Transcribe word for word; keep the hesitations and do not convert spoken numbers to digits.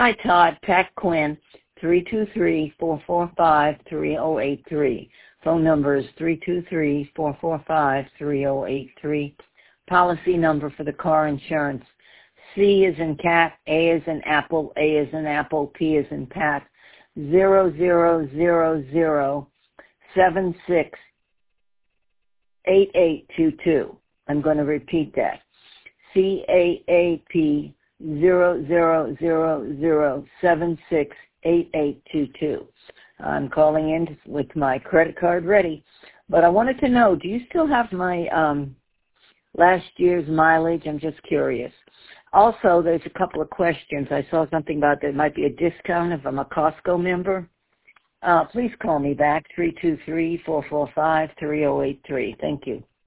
Hi, Todd. Pat Quinn, three two three, four four five, three zero eight three. Phone number is three two three, four four five, three zero eight three. Policy number for the car insurance. C is in cat, A is in apple, A is in apple, P is in Pat. Zero zero zero zero seven six eight eight two two. I'm going to repeat that. C A A P zero zero zero zero seven six eight eight two two. I'm calling in with my credit card ready, but I wanted to know, do you still have my um, last year's mileage? I'm just curious. Also, there's a couple of questions. I saw something about there might be a discount if I'm a Costco member. Uh, please call me back, three two three, four four five, three zero eight three. Thank you.